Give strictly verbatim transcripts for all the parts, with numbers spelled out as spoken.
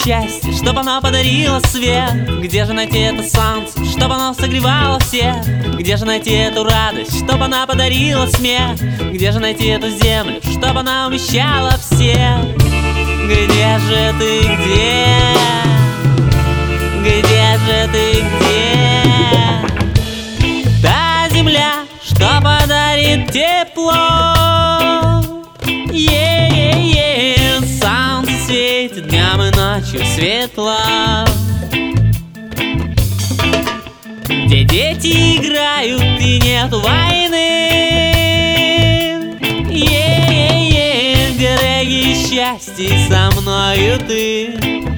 счастье, чтоб оно подарило свет? Где же найти это солнце, чтоб оно согревало всех? Где же найти эту радость, чтоб она подарила смех? Где же найти эту землю, чтоб она умещала всех? Где же ты, где? Где же ты, где? Та земля, что подарит тепло. Е-е-е, солнце светит днем и ночью светло. Где дети играют и нету войны. Е-е-е, где регги и счастье, и со мною ты.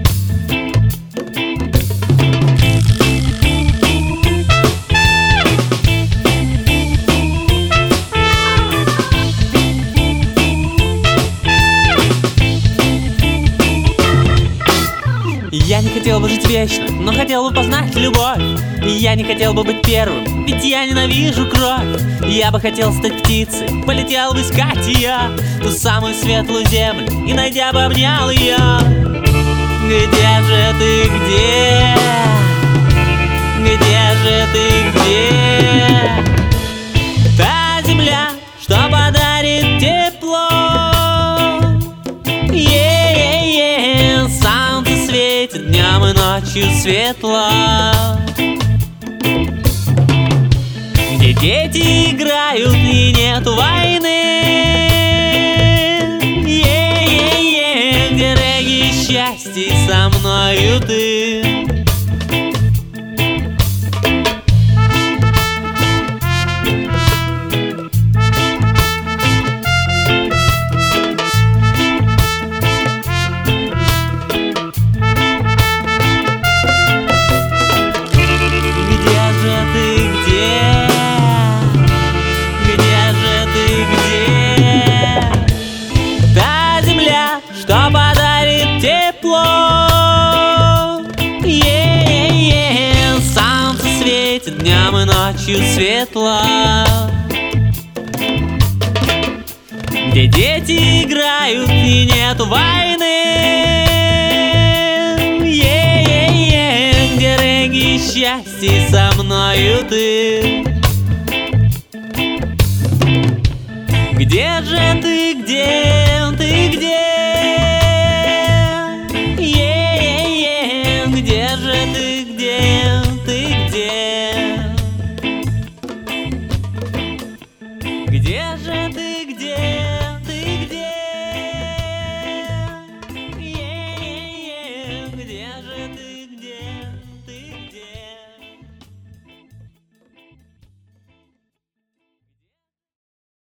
Я не хотел бы жить вечно, но хотел бы познать любовь. Я не хотел бы быть первым, ведь я ненавижу кровь. Я бы хотел стать птицей, полетел бы искать ее, ту самую светлую землю, и найдя бы обнял ее. Где же ты, где? Где же ты, где? Та земля, что подарит тепло. Е-е-е, солнце светит днем и ночью светло. Где дети играют и нету войны. Е-е-е, где регги и счастье, и со мною ты. Что подарит тепло. Е-е-е, солнце светит днем и ночью светло. Где дети играют и нету войны. Е-е-е, где регги и счастье, и со мною ты. Где же ты, где?